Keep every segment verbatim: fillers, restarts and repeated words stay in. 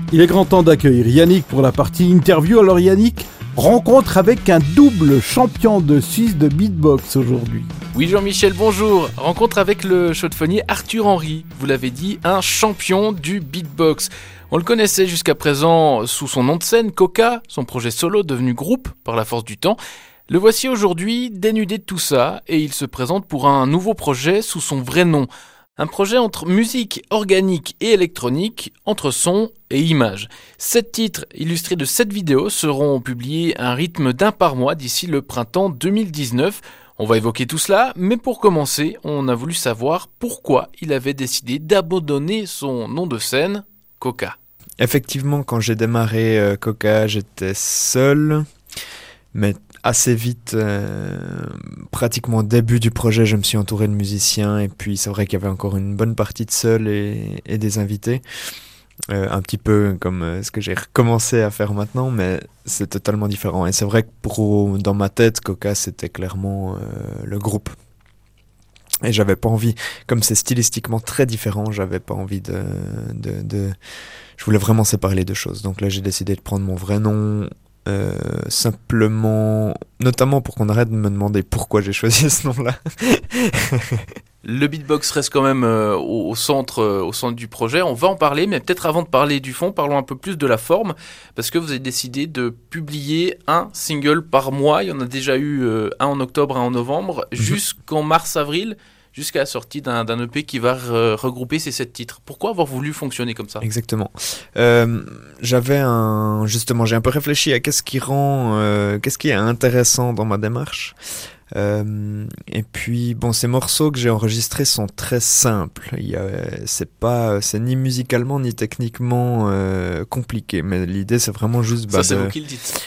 Il est grand temps d'accueillir Yannick pour la partie interview. Alors Yannick, rencontre avec un double champion de Suisse de beatbox aujourd'hui. Oui Jean-Michel, bonjour. Rencontre avec le chaudefonnier Arthur Henry. Vous l'avez dit, un champion du beatbox. On le connaissait jusqu'à présent sous son nom de scène, Coca, son projet solo devenu groupe par la force du temps. Le voici aujourd'hui dénudé de tout ça et il se présente pour un nouveau projet sous son vrai nom. Un projet entre musique organique et électronique, entre son et image. Sept titres illustrés de sept vidéos seront publiés à un rythme d'un par mois d'ici le printemps deux mille dix-neuf. On va évoquer tout cela, mais pour commencer, on a voulu savoir pourquoi il avait décidé d'abandonner son nom de scène, Coca. Effectivement, quand j'ai démarré euh, Coca, j'étais seul, mais assez vite, euh, pratiquement au début du projet, je me suis entouré de musiciens et puis c'est vrai qu'il y avait encore une bonne partie de seuls et, et des invités. Euh, un petit peu comme euh, ce que j'ai recommencé à faire maintenant, mais c'est totalement différent. Et c'est vrai que pour, dans ma tête, Coca, c'était clairement euh, le groupe. Et j'avais pas envie, comme c'est stylistiquement très différent, j'avais pas envie de, de, de... Je voulais vraiment séparer les deux choses. Donc là, j'ai décidé de prendre mon vrai nom, Euh, simplement, notamment pour qu'on arrête de me demander pourquoi j'ai choisi ce nom-là. Le beatbox reste quand même euh, au, au, centre, euh, au centre du projet. On va en parler, mais peut-être avant de parler du fond, parlons un peu plus de la forme, parce que vous avez décidé de publier un single par mois. Il y en a déjà eu euh, un en octobre, un en novembre, mmh. jusqu'en mars-avril. Jusqu'à la sortie d'un, d'un E P qui va re- regrouper ces sept titres. Pourquoi avoir voulu fonctionner comme ça ? Exactement. Euh, j'avais un... Justement, j'ai un peu réfléchi à qu'est-ce qui rend... Euh, qu'est-ce qui est intéressant dans ma démarche. Euh, et puis, bon, ces morceaux que j'ai enregistrés sont très simples. Il y a, c'est pas, c'est ni musicalement ni techniquement euh, compliqué. Mais l'idée, c'est vraiment juste... Bah, ça, c'est de... vous qui le dites.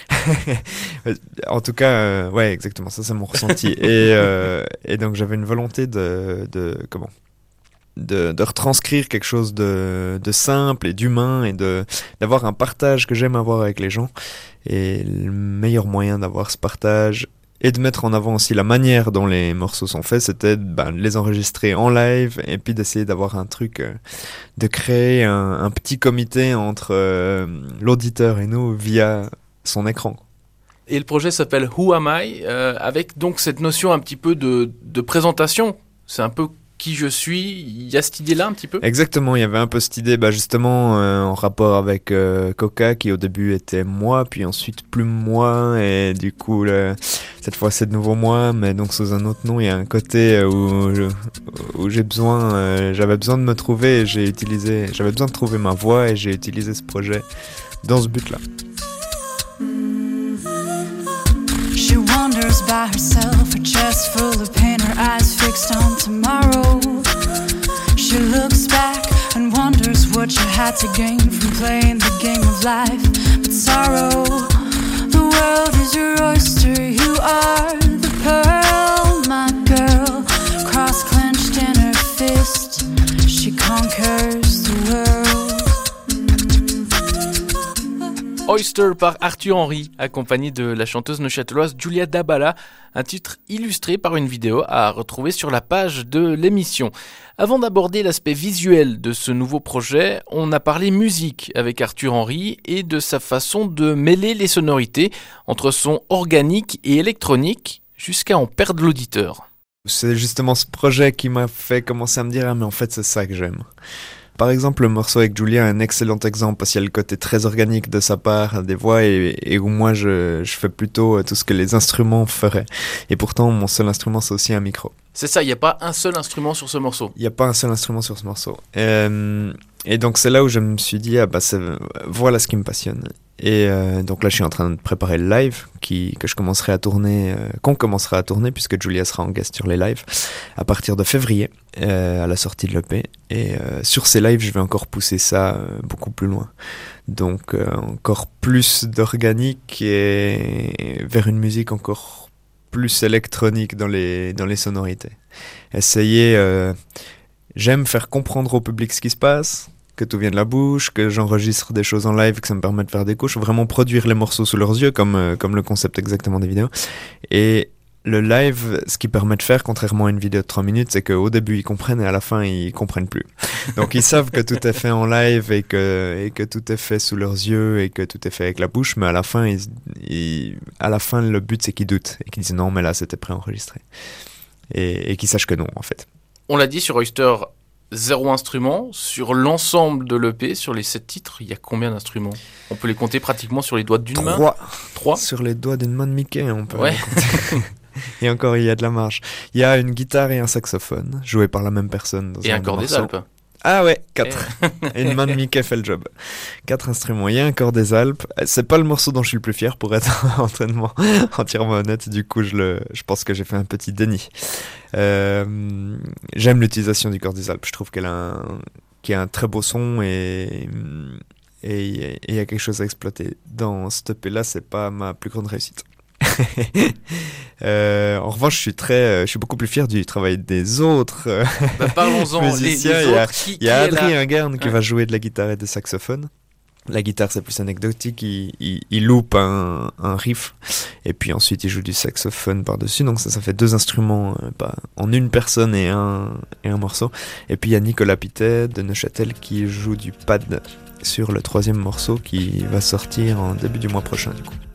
En tout cas, euh, ouais, exactement. Ça, c'est mon ressenti. et, euh, et donc, j'avais une volonté de, de comment, de, de retranscrire quelque chose de, de simple et d'humain et de d'avoir un partage que j'aime avoir avec les gens. Et le meilleur moyen d'avoir ce partage et de mettre en avant aussi la manière dont les morceaux sont faits, c'était ben, de les enregistrer en live et puis d'essayer d'avoir un truc, euh, de créer un, un petit comité entre euh, l'auditeur et nous via son écran. Et le projet s'appelle Who Am I, euh, avec donc cette notion un petit peu de, de présentation. C'est un peu qui je suis. Il y a cette idée-là un petit peu ? Exactement, il y avait un peu cette idée, bah justement euh, en rapport avec euh, Coca, qui au début était moi, puis ensuite plus moi, et du coup le, cette fois c'est de nouveau moi, mais donc sous un autre nom. Il y a un côté où, je, où j'ai besoin, euh, j'avais besoin de me trouver, et j'ai utilisé, j'avais besoin de trouver ma voix, et j'ai utilisé ce projet dans ce but-là. She wanders by herself, her chest full of pain, her eyes fixed on tomorrow. She looks back and wonders what she had to gain from playing the game of life. But sorrow, the world is your oyster, you are the pearl, my girl. Cross-clenched in her fist, she conquers the world. Oyster par Arthur Henry, accompagné de la chanteuse neuchâteloise Julia Dabala, un titre illustré par une vidéo à retrouver sur la page de l'émission. Avant d'aborder l'aspect visuel de ce nouveau projet, on a parlé musique avec Arthur Henry et de sa façon de mêler les sonorités entre son organique et électronique jusqu'à en perdre l'auditeur. C'est justement ce projet qui m'a fait commencer à me dire « Ah mais en fait c'est ça que j'aime ». Par exemple, le morceau avec Julia est un excellent exemple parce qu'il y a le côté très organique de sa part, des voix, et, et où moi je, je fais plutôt tout ce que les instruments feraient. Et pourtant, mon seul instrument, c'est aussi un micro. C'est ça, il n'y a pas un seul instrument sur ce morceau. Il n'y a pas un seul instrument sur ce morceau. Euh, et donc c'est là où je me suis dit, ah bah c'est, voilà ce qui me passionne. Et euh, donc là, je suis en train de préparer le live qui, que je commencerai à tourner, euh, qu'on commencera à tourner puisque Julia sera en guest sur les lives à partir de février, euh, à la sortie de l'E P. Et euh, sur ces lives, je vais encore pousser ça euh, beaucoup plus loin. Donc euh, encore plus d'organique et vers une musique encore plus électronique dans les, dans les sonorités. Essayer... Euh, j'aime faire comprendre au public ce qui se passe, que tout vient de la bouche, que j'enregistre des choses en live, que ça me permet de faire des couches, vraiment produire les morceaux sous leurs yeux, comme, euh, comme le concept exactement des vidéos. Et le live, ce qui permet de faire, contrairement à une vidéo de trois minutes, c'est qu'au début ils comprennent et à la fin ils comprennent plus. Donc ils savent que tout est fait en live et que, et que tout est fait sous leurs yeux et que tout est fait avec la bouche, mais à la fin, ils, ils, à la fin le but c'est qu'ils doutent et qu'ils disent non mais là c'était préenregistré. Et, et qu'ils sachent que non en fait. On l'a dit, sur Oyster, zéro instrument. Sur l'ensemble de l'E P, sur les sept titres, il y a combien d'instruments ? On peut les compter pratiquement sur les doigts d'une main ? Trois. Trois. Sur les doigts d'une main de Mickey, on peut Ouais. les compter. Et encore, il y a de la marge. Il y a une guitare et un saxophone, joués par la même personne. Dans Et un un corps des morceau. Alpes. Ah ouais, quatre. Et une main de Mickey fait le job. Quatre instruments. Il y a un corps des Alpes. C'est pas le morceau dont je suis le plus fier, pour être entièrement, entièrement honnête. Du coup, je, le, je pense que j'ai fait un petit déni. Euh, j'aime l'utilisation du corps des Alpes. Je trouve qu'elle a un, qu'il y a un très beau son et et il y a quelque chose à exploiter. Dans ce E P-là, c'est pas ma plus grande réussite. euh, en revanche, je suis très, je suis beaucoup plus fier du travail des autres euh, Bah, parlons-en, musiciens. les, les Il y a, autres, qui, il y a qui est Adrien là Ingern qui Ouais. va jouer de la guitare et des saxophones. La guitare, c'est plus anecdotique. Il, il, il loupe un, un riff et puis ensuite il joue du saxophone par-dessus. Donc ça, ça fait deux instruments euh, bah, en une personne et un, et un morceau. Et puis il y a Nicolas Pittet de Neuchâtel qui joue du pad sur le troisième morceau qui va sortir en début du mois prochain du coup.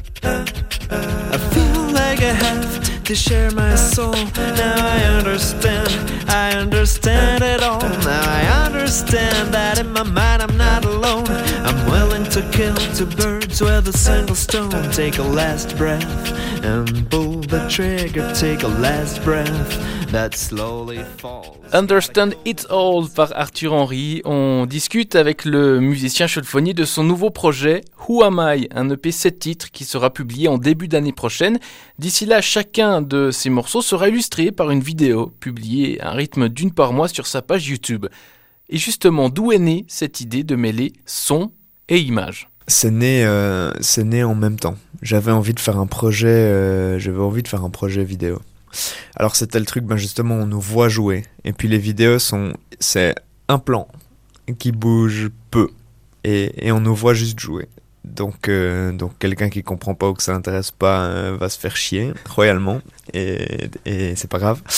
I feel like I have to share my soul. Now I understand, I understand it all. Now I understand that in my mind I'm not alone. I'm willing to kill two birds with a single stone. Take a last breath and pull the trigger. Take a last breath that slowly falls. Understand It All par Arthur Henry. On discute avec le musicien chaudefonnier de son nouveau projet Who Am I, un E P sept titres qui sera publié en début d'année prochaine. D'ici là, chacun de ces morceaux sera illustré par une vidéo publiée à un rythme d'une par mois sur sa page YouTube. Et justement, d'où est née cette idée de mêler son et image ? C'est né, euh, c'est né en même temps. J'avais envie de faire un projet, euh, j'avais envie de faire un projet vidéo. Alors c'était le truc, ben justement, on nous voit jouer. Et puis les vidéos sont, c'est un plan qui bouge peu et, et on nous voit juste jouer. Donc, euh, donc quelqu'un qui comprend pas ou que ça intéresse pas euh, va se faire chier royalement et, et c'est pas grave.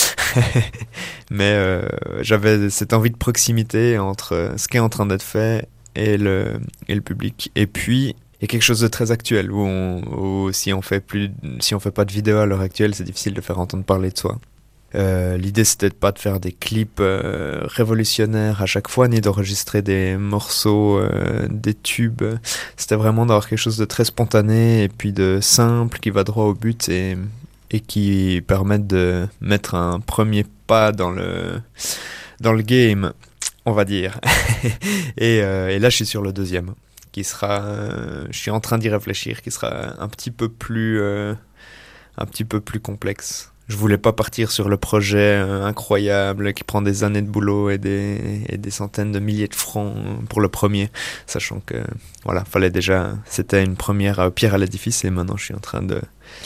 Mais euh, j'avais cette envie de proximité entre ce qui est en train d'être fait et le, et le public. Et puis il y a quelque chose de très actuel où, on, où si on fait plus, si on fait pas de vidéo à l'heure actuelle, c'est difficile de faire entendre parler de soi. Euh, l'idée c'était pas de faire des clips euh, révolutionnaires à chaque fois, ni d'enregistrer des morceaux, euh, des tubes. C'était vraiment d'avoir quelque chose de très spontané et puis de simple qui va droit au but et, et qui permette de mettre un premier pas dans le, dans le game, on va dire. et, euh, et là je suis sur le deuxième. Qui sera, euh, je suis en train d'y réfléchir, qui sera un petit peu plus, euh, un petit peu plus complexe. Je voulais pas partir sur le projet euh, incroyable qui prend des années de boulot et des, et des centaines de milliers de francs pour le premier, sachant que voilà, fallait déjà, c'était une première euh, pierre à l'édifice et maintenant je suis en train de,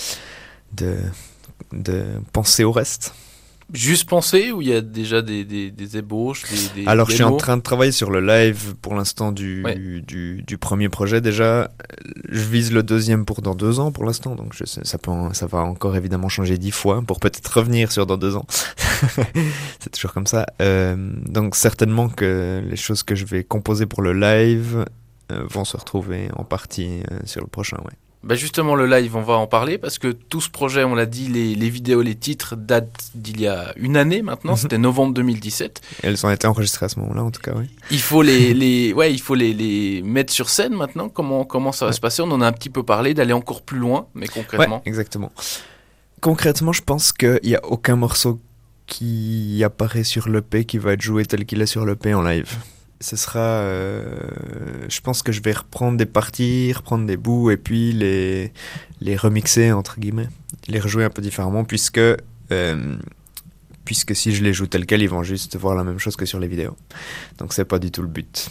de, de penser au reste. Juste penser ou il y a déjà des, des, des ébauches des, des Alors je suis en démos train de travailler sur le live pour l'instant du, Ouais. du, du premier projet déjà. Je vise le deuxième pour dans deux ans pour l'instant, donc je sais, ça, peut, en- ça va encore évidemment changer dix fois pour peut-être revenir sur dans deux ans. C'est toujours comme ça. Euh, donc certainement que les choses que je vais composer pour le live euh, vont se retrouver en partie euh, sur le prochain, ouais. Bah justement, le live, on va en parler parce que tout ce projet, on l'a dit, les, les vidéos, les titres datent d'il y a une année maintenant, Mhm. c'était novembre deux mille dix-sept. Elles ont été enregistrées à ce moment-là en tout cas, oui. Il faut les, les, ouais, il faut les, les mettre sur scène maintenant. Comment, comment ça va Ouais. se passer ? On en a un petit peu parlé, d'aller encore plus loin, mais concrètement. Ouais, exactement. Concrètement, je pense qu'il n'y a aucun morceau qui apparaît sur l'E P qui va être joué tel qu'il est sur l'E P en live. Ce sera... euh, je pense que je vais reprendre des parties, reprendre des bouts et puis les, les remixer, entre guillemets. Les rejouer un peu différemment puisque... euh, puisque si je les joue tel quel, ils vont juste voir la même chose que sur les vidéos. Donc c'est pas du tout le but.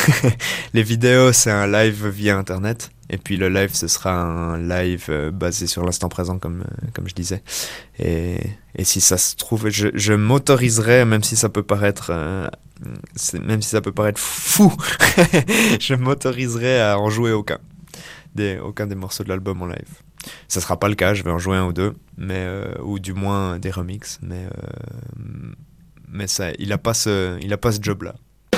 Les vidéos, c'est un live via Internet. Et puis le live, ce sera un live euh, basé sur l'instant présent, comme, euh, comme je disais. Et, et si ça se trouve, je, je m'autoriserai, même si ça peut paraître... Euh, c'est- même si ça peut paraître fou, je m'autoriserai à en jouer aucun. Des, aucun des morceaux de l'album en live. Ça sera pas le cas, je vais en jouer un ou deux, mais euh, ou du moins des remixes, mais euh, mais ça, il a pas ce, il a pas ce job-là.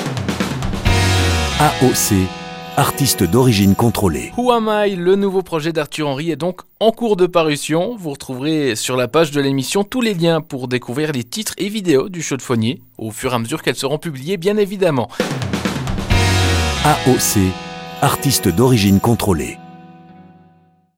A O C, artiste d'origine contrôlée. Who Am I, le nouveau projet d'Arthur Henry, est donc en cours de parution. Vous retrouverez sur la page de l'émission tous les liens pour découvrir les titres et vidéos du Chaudefonnier, au fur et à mesure qu'elles seront publiées, bien évidemment. A O C, artiste d'origine contrôlée.